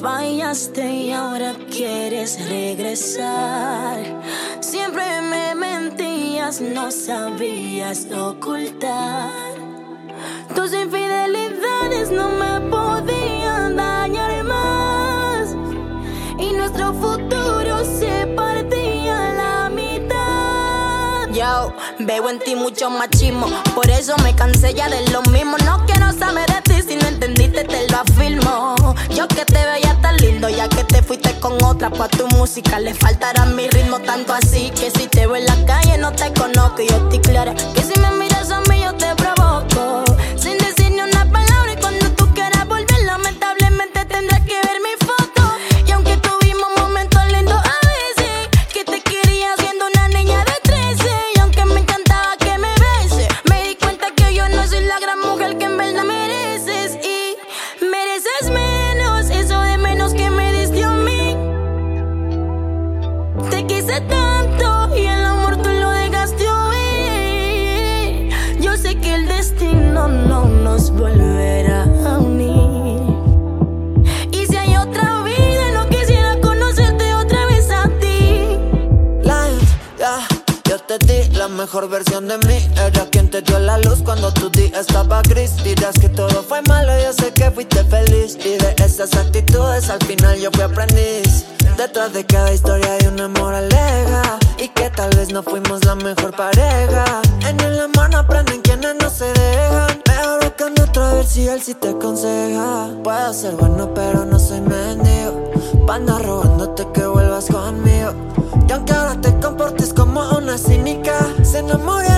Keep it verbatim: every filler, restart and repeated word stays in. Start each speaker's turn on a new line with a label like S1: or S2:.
S1: fallaste y ahora quieres regresar. Siempre me mentías, no sabías ocultar. Tus infidelidades no me podían dañar más, y nuestro futuro se partía a la mitad. Yo veo en ti mucho machismo, por eso me cansé ya de lo mismo. No quiero saber de ti, si no entendiste te lo afirmo. Yo que te veía tan lindo, ya que te fuiste con otra, pa' tu música le faltará mi ritmo. Tanto así que si te veo en la calle no te conozco. Y yo estoy clara que si me miras a mí yo te provoco, sin decir ni una palabra. Y cuando tú quieras volver, lamentablemente tendrás que ver mi foto. Y aunque tuvimos momentos lindos a veces, que te quería siendo una niña de trece, y aunque me encantaba que me beses, me di cuenta que yo no soy la gran mujer que en verdad mereces. Y mereces menos, eso de menos que me diste a mí. Te quise tanto y el amor tú lo dejaste huir. Yo sé que el destino no nos volverá a unir. Y si hay otra vida, no quisiera conocerte otra vez a ti.
S2: Life, yeah, yo te di la mejor versión de mí. Era quien te dio la luz cuando tu día estaba gris. Dirás que todo fue malo, yo sé que fuiste feliz. Y de esas actitudes al final yo fui aprendiz. Detrás de cada historia hay una moraleja, y que tal vez no fuimos la mejor pareja. En el amor no aprenden quienes no se dejan. Mejor buscando otra a ver si él sí te aconseja. Puedo ser bueno pero no soy mendigo, pa' andar rogándote que vuelvas conmigo. Y aunque ahora te comportes como una cínica, se enamora